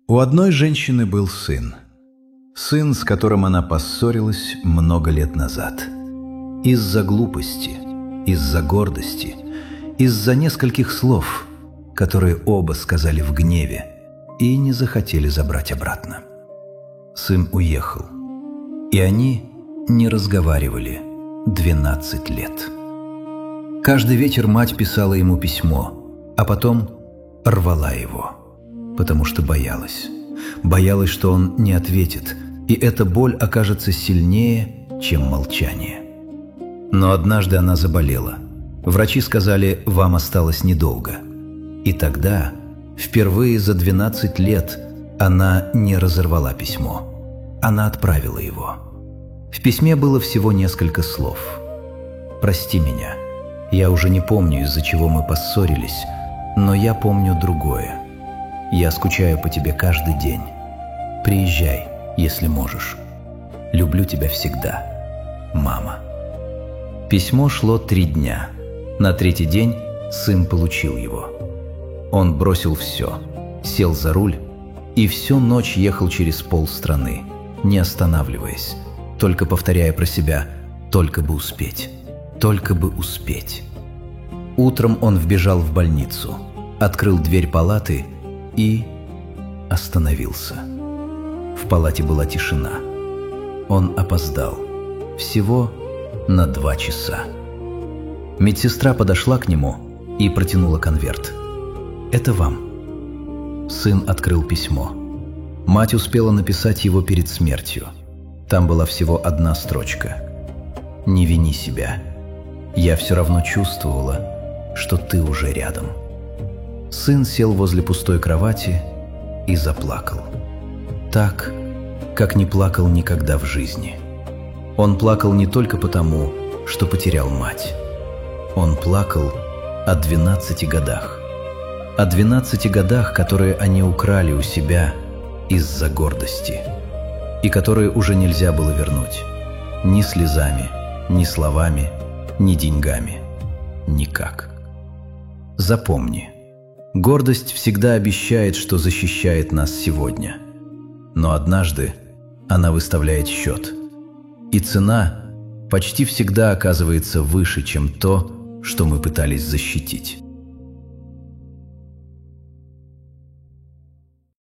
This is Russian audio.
У одной женщины был сын. Сын, с которым она поссорилась много лет назад. Из-за глупости, из-за гордости, из-за нескольких слов, которые оба сказали в гневе и не захотели забрать обратно. Сын уехал, и они не разговаривали 12 лет. Каждый вечер мать писала ему письмо, а потом рвала его, потому что боялась. Боялась, что он не ответит, и эта боль окажется сильнее, чем молчание. Но однажды она заболела. Врачи сказали, вам осталось недолго. И тогда, впервые за 12 лет, она не разорвала письмо. Она отправила его. В письме было всего несколько слов. «Прости меня. Я уже не помню, из-за чего мы поссорились, но я помню другое. Я скучаю по тебе каждый день. Приезжай, если можешь. Люблю тебя всегда. Мама». Письмо шло 3 дня. На 3-й день сын получил его. Он бросил все, сел за руль и всю ночь ехал через полстраны, не останавливаясь, только повторяя про себя «только бы успеть, только бы успеть». Утром он вбежал в больницу, открыл дверь палаты и остановился. В палате была тишина. Он опоздал. Всего на 2 часа. Медсестра подошла к нему и протянула конверт. «Это вам». Сын открыл письмо. Мать успела написать его перед смертью. Там была всего 1 строчка. «Не вини себя. Я все равно чувствовала, что ты уже рядом». Сын сел возле пустой кровати и заплакал. Так, как не плакал никогда в жизни. Он плакал не только потому, что потерял мать. Он плакал о 12 годах. О 12 годах, которые они украли у себя из-за гордости. И которые уже нельзя было вернуть. Ни слезами, ни словами, ни деньгами. Никак. Запомни. Гордость всегда обещает, что защищает нас сегодня. Но однажды она выставляет счет. И цена почти всегда оказывается выше, чем то, что мы пытались защитить.